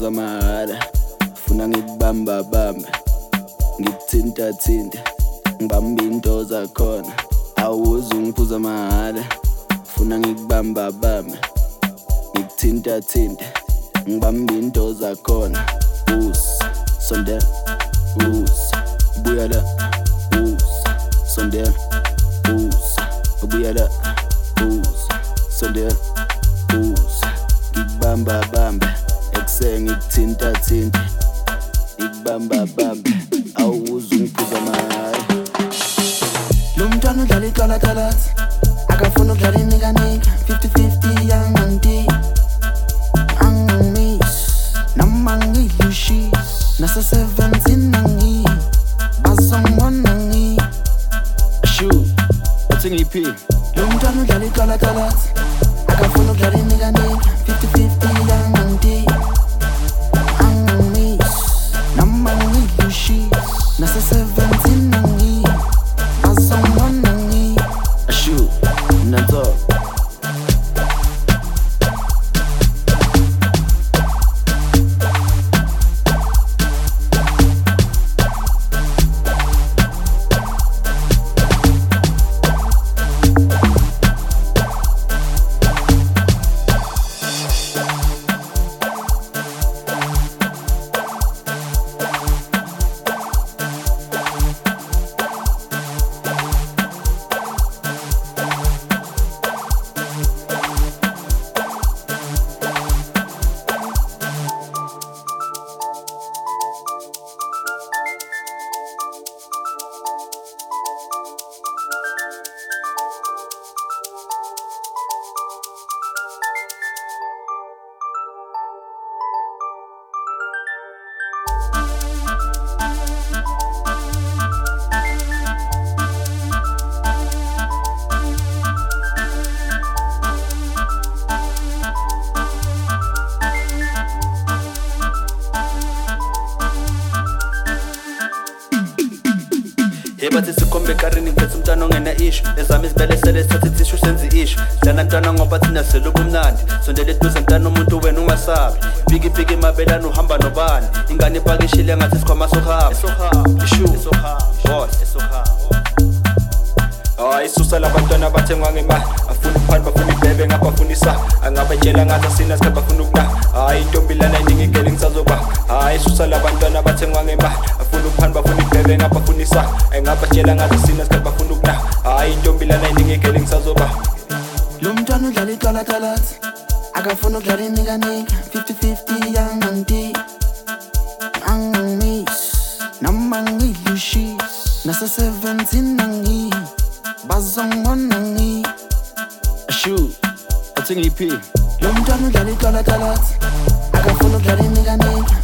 ngiphuza mahhala funa ngikubamba bambe ngikuthinta thinta ngibamba into zakhona awuze ngiphuza mahhala funa ngikubamba bambe ngikuthinta thinta ngibamba into zakhona sondela buya la sondela buya la sondela ngikubamba bambe ekuse ngikuthinta thinta ngikubamba bambe awuze ngiphuza mahhala lo mntwana udlala iqalaqalathi akafuna ukudlala inikanika 50-50 yanganti angangimiss noma ngidlushis nase 17 nangi bazongibona ngi shoot wathi ngiphi lo mntwana udlala iqalaqalathi akafuna ukudlala inikanika 50-50 yanganti angangimiss noma ngidlushis nase 17 nangi bazongibona ngi shoot nanto bathi sikhombe karini ngiphethe umntwana ongena isho ezami izibele sele sithathe tissue senze isho lana ntwana ngoba thina selubumnandi sondela eduze mntana umuntu wena ungasabi biki mabelana uhamba nobani ingane ipakishile ngathi sikhwama sohamba isusa labantwana bathengwa ngemali afuna ukuphanda bafuna ibhebe ngapha bafunisa angabetshela ngathi asina sikhathi bafuna ukuna intombi lana iningi ngeke ngisazoba isusa labantwana bathengwa ngemali afuna ukuphanda bafuna ibhebe ngapha bafunisa angabetshela ngathi asina sikhathi bafuna ukuna intombi lana iningi ngeke ngisazoba lo mntwana udlala iqalaqalathi akafuna ukudlala inikanika 50-50 yanganti angangimiss noma ngidlushis nase 17 nangi bazongibona ngi shoot wathi ngiphi lo mntwana udlala iqalaqalathi akafuna ukudlala inikanika